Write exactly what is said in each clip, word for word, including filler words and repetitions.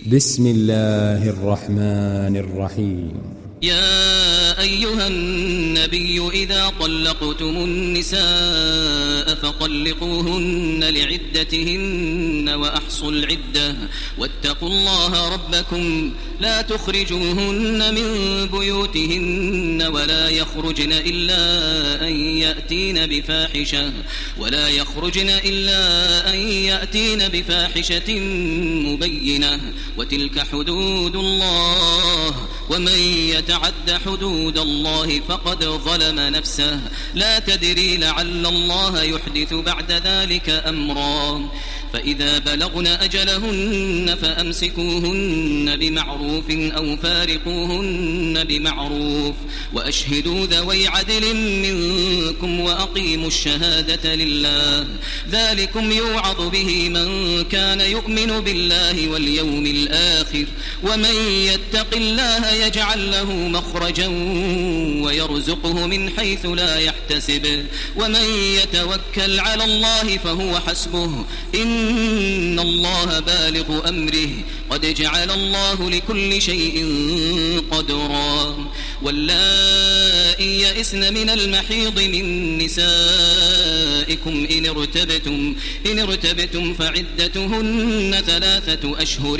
بسم الله الرحمن الرحيم. يا أيها النبي إذا طلقتم النساء فطلقوهن لعدتهن وأحصوا العدة واتقوا الله ربكم لا تخرجوهن من بيوتهن ولا يخرجن إلا أن يأتين بفاحشة ولا يخرجن إلا أن يأتين بفاحشة مبينة وتلك حدود الله ومن يتعد حدود الله فقد ظلم نفسه لا تدري لعل الله يحدث بعد ذلك أمرا فإذا بلغن أجلهن فأمسكوهن بمعروف أو فارقوهن بمعروف وأشهدوا ذوي عدل منكم وأقيموا الشهادة لله ذلكم يوعظ به من كان يؤمن بالله واليوم الآخر ومن يتق الله يجعل له مخرجا ويرزقه من حيث لا يحتسب ومن يتوكل على الله فهو حسبه إن الله بالغ أمره قد جعل الله لكل شيء قدرا واللائي يئسن من المحيض من نسائكم إن ارتبتم, إن ارتبتم فعدتهن ثلاثة أشهر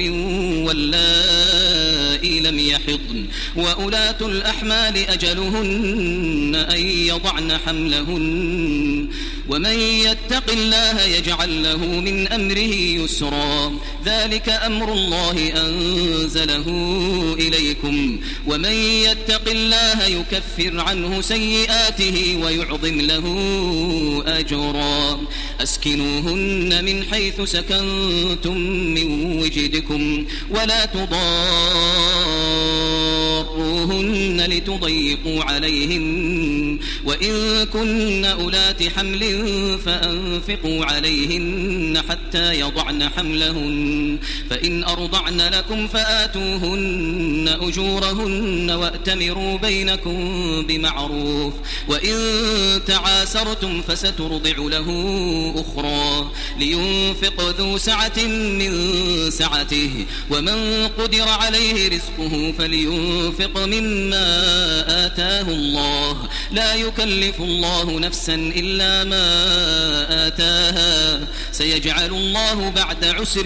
واللائي لم يحضن وأولاة الأحمال أجلهن أن يضعن حملهن ومن يتق الله يجعل له من أمره يسرا ذلك أمر الله أنزله إليكم ومن يتق الله يكفر عنه سيئاته ويعظم له أجرا أسكنوهن من حيث سكنتم من وجدكم ولا تضاروهن لتضيقوا عليهن وإن كن أولات حمل فأنفقوا عليهن حتى يضعن حملهن فإن أرضعن لكم فآتوهن أجورهن وأتمروا بينكم بمعروف وإن تعاسرتم فسترضع له أخرى لينفق ذو سعة من سعته ومن قدر عليه رزقه فلينفق مما آتاه الله لا يكلف الله نفسا إلا ما آتاها سيجعل الله بعد عسر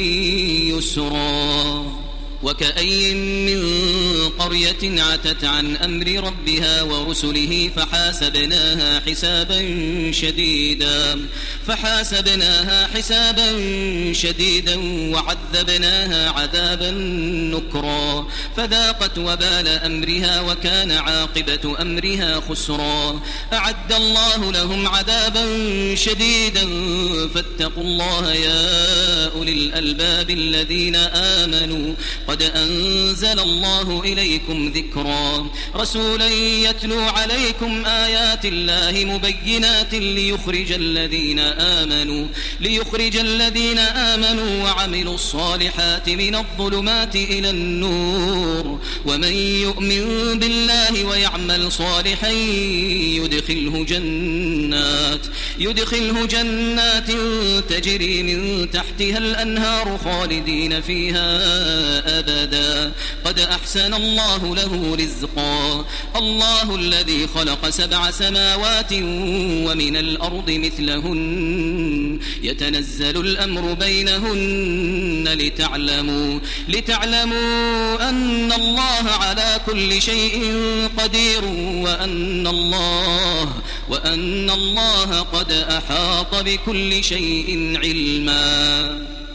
يسرا وكأي من قرية عتت عن أمر ربها ورسله فحاسبناها حسابا شديدا فحاسبناها حسابا شديدا وعذبناها عذابا نكرا فذاقت وبال أمرها وكان عاقبة أمرها خسرا أعد الله لهم عذابا شديدا فاتقوا الله يا أولي الألباب الذين آمنوا قد أنزل الله إليكم ذكرا رسولا يتلو عليكم آيات الله مبينات ليخرج الذين آمنوا ليخرج الذين آمنوا وعملوا الصالحات من الظلمات إلى النور ومن يؤمن بالله ويعمل صالحا يدخله جنات يدخله جنات تجري من تحتها الأنهار خالدين فيها أبدا قد أحسن الله له رزقا الله الذي خلق سبع سماوات ومن الأرض مثلهن يتنزل الأمر بينهن لتعلموا لتعلموا أن الله على كل شيء قدير وأن الله وأن الله قد أحاط بكل شيء علما.